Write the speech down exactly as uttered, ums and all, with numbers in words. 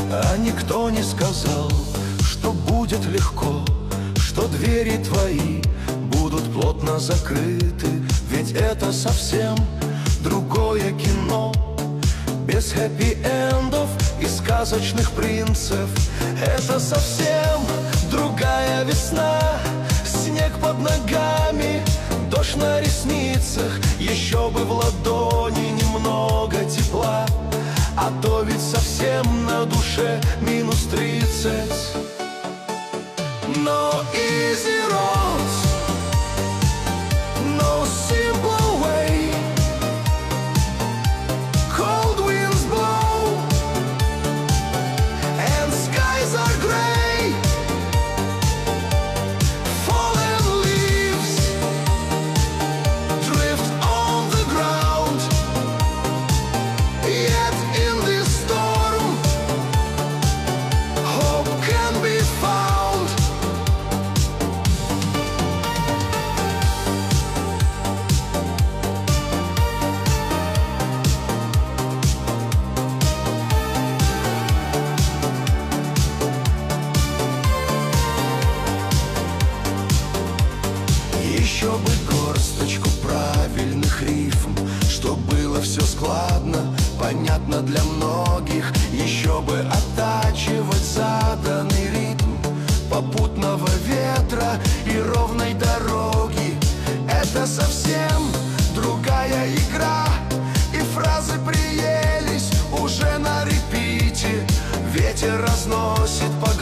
А никто не сказал, что будет легко, что двери твои будут плотно закрыты. Ведь это совсем другое кино, без хэппи-эндов и сказочных принцев. Это совсем другая весна, снег под ногами, дождь на ресницах. Еще бы в ладони немного тепла, а то ведь совсем на душе минус тридцать. No easy roads, no simple way. Cold winds blow and skies are gray. Fallen leaves drift on the ground. Yet in this storm, hope can be found. Еще бы горсточку правильных рифм, чтоб было все складно, понятно для многих. Еще бы оттачивать заданный ритм попутного ветра и ровной дороги. Это совсем другая игра, и фразы приелись уже на репите. Ветер разносит по